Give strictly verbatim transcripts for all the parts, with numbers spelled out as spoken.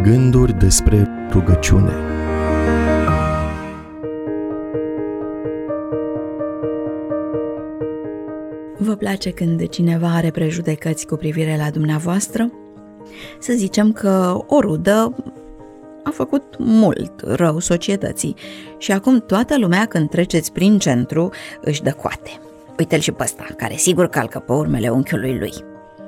Gânduri despre rugăciune. Vă place când cineva are prejudecăți cu privire la dumneavoastră? Să zicem că o rudă a făcut mult rău societății și acum toată lumea, când treceți prin centru, își dă coate. Uite-l și pe ăsta, care sigur calcă pe urmele unchiului lui.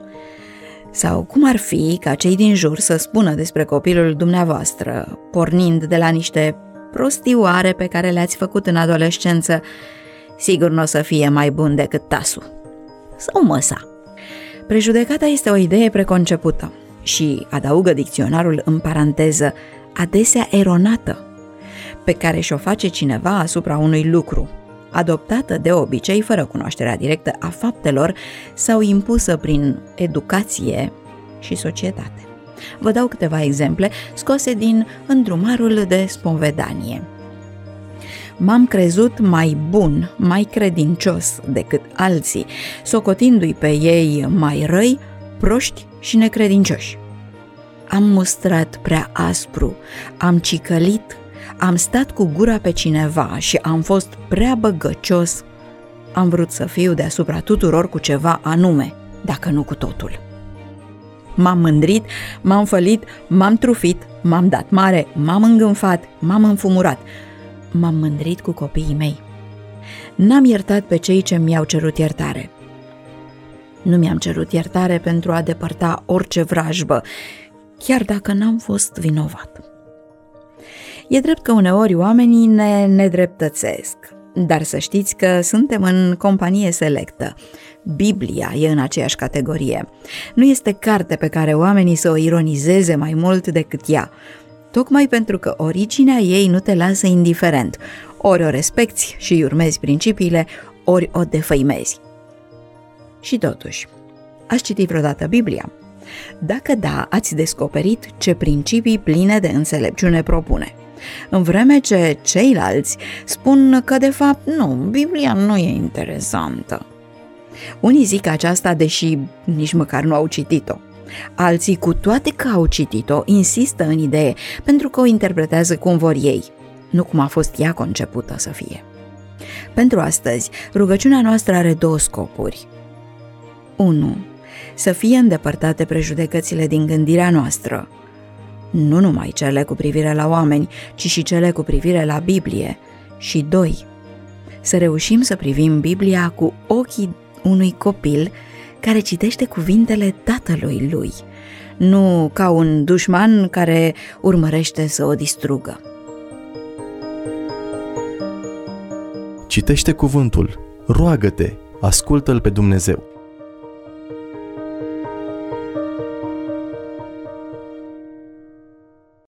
Sau cum ar fi ca cei din jur să spună despre copilul dumneavoastră, pornind de la niște prostioare pe care le-ați făcut în adolescență: sigur nu o să fie mai bun decât tasul sau măsa. Prejudecata este o idee preconcepută și, adaugă dicționarul în paranteză, adesea eronată, pe care și-o face cineva asupra unui lucru, adoptată de obicei fără cunoașterea directă a faptelor sau impusă prin educație și societate. Vă dau câteva exemple scoase din îndrumarul de spovedanie. M-am crezut mai bun, mai credincios decât alții, socotindu-i pe ei mai răi, proști și necredincioși. Am mustrat prea aspru, am cicălit, am stat cu gura pe cineva și am fost prea băgăcios. Am vrut să fiu deasupra tuturor cu ceva anume, dacă nu cu totul. M-am mândrit, m-am fălit, m-am trufit, m-am dat mare, m-am îngânfat, m-am înfumurat. M-am mândrit cu copiii mei. N-am iertat pe cei ce mi-au cerut iertare. Nu mi-am cerut iertare pentru a depărta orice vrajbă, chiar dacă n-am fost vinovat. E drept că uneori oamenii ne nedreptățesc, dar să știți că suntem în companie selectă. Biblia e în aceeași categorie. Nu este carte pe care oamenii să o ironizeze mai mult decât ea, tocmai pentru că originea ei nu te lasă indiferent. Ori o respecti și îi urmezi principiile, ori o defăimezi. Și totuși, ați citit vreodată Biblia? Dacă da, ați descoperit ce principii pline de înțelepciune propune, în vreme ce ceilalți spun că de fapt nu, Biblia nu e interesantă. Unii zic aceasta deși nici măcar nu au citit-o. Alții, cu toate că au citit-o, insistă în idee pentru că o interpretează cum vor ei, nu cum a fost ea concepută să fie. Pentru astăzi, rugăciunea noastră are două scopuri. unu. Să fie îndepărtate prejudecățile din gândirea noastră, nu numai cele cu privire la oameni, ci și cele cu privire la Biblie. Și doi. Să reușim să privim Biblia cu ochii unui copil care citește cuvintele tatălui lui, nu ca un dușman care urmărește să o distrugă. Citește cuvântul, roagă-te, ascultă-L pe Dumnezeu.